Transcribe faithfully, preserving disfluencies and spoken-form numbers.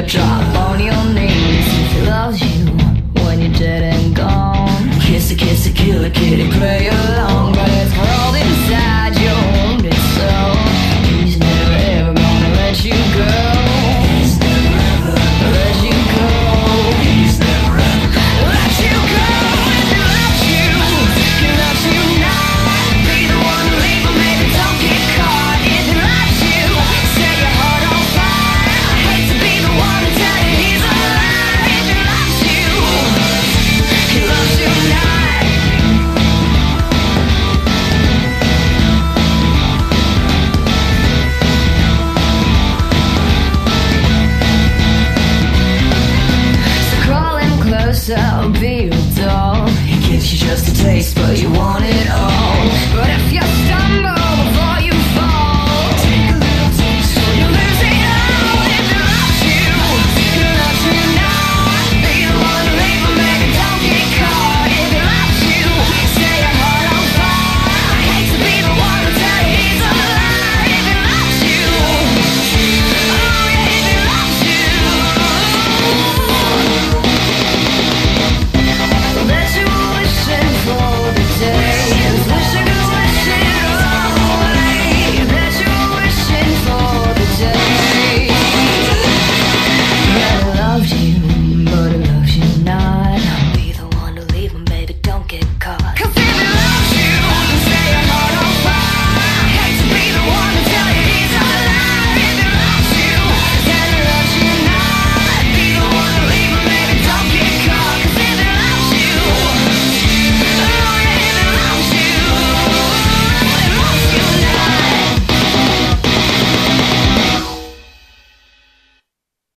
Drop on your knees if he loves you when you're dead and gone. Kiss a kiss a kill a kitty, play along, but it's crawled inside your wounded soul. He's never ever gonna let you go. He's never ever let you go. He's never ever let you go. If he loves you, he loves you not. Be the one to leave him, maybe don't get caught. If he loves you, set your heart on fire. I hate to be the one to tell you he's alive. If he loves you, he loves you not. So crawling closer, I'll be